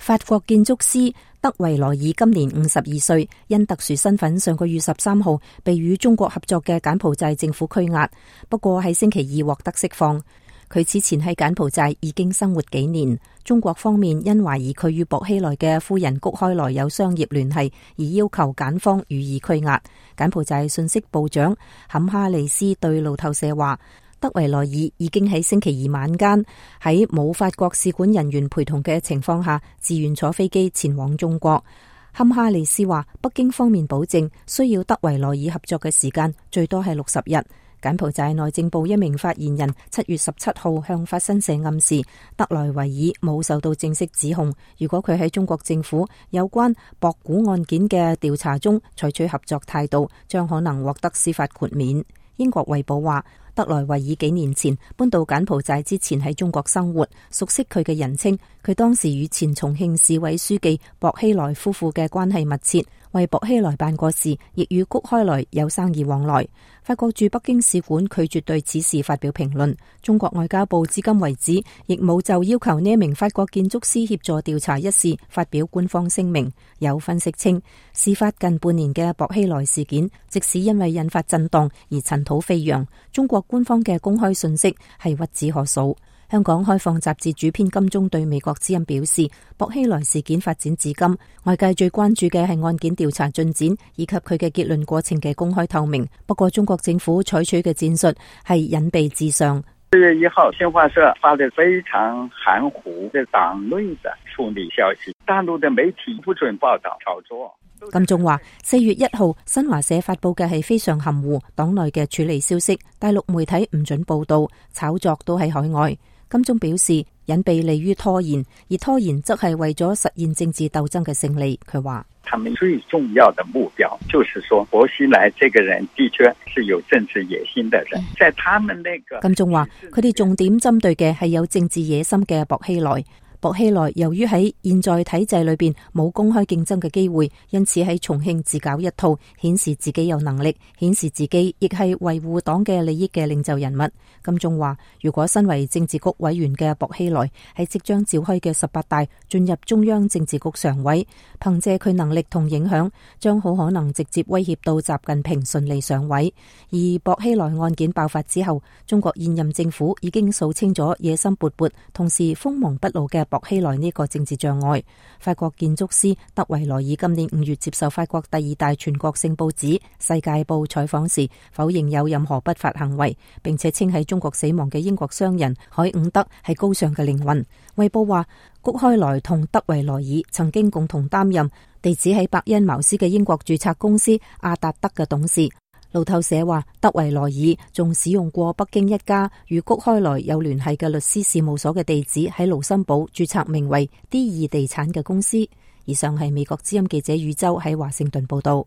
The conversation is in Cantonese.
法國建築師德維萊爾今年52歲，因特殊身份上個月13號被與中國合作嘅柬埔寨政府拘押，不過喺星期二獲得釋放。佢此前喺柬埔寨已經生活幾年。中國方面因懷疑佢與薄熙來嘅夫人谷開來有商業聯繫，而要求柬方予以拘押。柬埔寨信息部長坎哈利斯對路透社話，德維萊爾已經喺星期二晚間喺冇法國使館人員陪同嘅情況下，自願坐飛機前往中國。坎哈利斯話，北京方面保證需要德維萊爾合作嘅時間最多係60日。柬埔寨內政部一名發言人7月17號向法新社暗示，德萊維爾冇受到正式指控。如果佢喺中國政府有關博古案件嘅調查中採取合作態度，將可能獲得司法豁免。英國衛報話，德萊維爾幾年前搬到柬埔寨之前喺中國生活，熟悉佢嘅人稱。佢當時與前重慶市委書記薄熙來夫婦嘅關係密切，為薄熙來辦過事，亦與谷開來有生意往來。法國駐北京使館拒絕對此事發表評論。中國外交部至今為止亦冇就要求呢一名法國建築師協助調查一事發表官方聲明。有分析稱，事發近半年嘅薄熙來事件，即使因為引發震盪而塵土飛揚，中國官方嘅公開信息係屈指可數。香港開放雜誌主編金鐘對美國之音表示，薄熙來事件發展至今，外界最關注嘅係案件調查進展以及佢嘅結論過程嘅公開透明。不過中國政府採取嘅戰術係隱蔽至上。 4月1號，新華社發得非常含糊嘅黨內的處理消息，大陸的媒體不准報道炒作。 金鐘話，4月1號新華社發佈嘅係非常含糊黨內嘅處理消息，大陸媒體唔准報道，炒作都喺海外。金鐘表示，隱蔽利於拖延，而拖延則係為咗實現政治鬥爭嘅勝利。佢話， 他們最重要的目標就是說，薄熙來這個人的確是有政治野心的人，在他們那個金鐘話，佢哋重點針對嘅係有政治野心嘅薄熙來。薄熙來由於喺現在體制裏邊冇公開競爭嘅機會，因此喺重慶自搞一套，顯示自己有能力，顯示自己亦係維護黨嘅利益嘅領袖人物。金鐘話，如果身為政治局委員嘅薄熙來喺即將召開嘅18大進入中央政治局常委，憑借佢能力同影響，將好可能直接威脅到習近平順利上位。而薄熙來案件爆發之後，中國現任政府已經數清咗野心勃勃，同時鋒芒不露嘅薄熙來呢個政治障礙。法國建築師德維萊爾今年5月接受法國第2大全國性報紙《世界報》採訪時，否認有任何不法行為，並且稱喺中國死亡嘅英國商人海伍德係高尚嘅靈魂。衛報話，谷開來同德維萊爾曾經共同擔任地址喺伯恩茅斯嘅英國註冊公司阿達德嘅董事。路透社話，德維萊爾仲使用過北京一家與谷開來有聯繫嘅律師事務所嘅地址喺盧森堡註冊名為 D2 地產嘅公司。以上係美國之音記者宇宙喺華盛頓報道。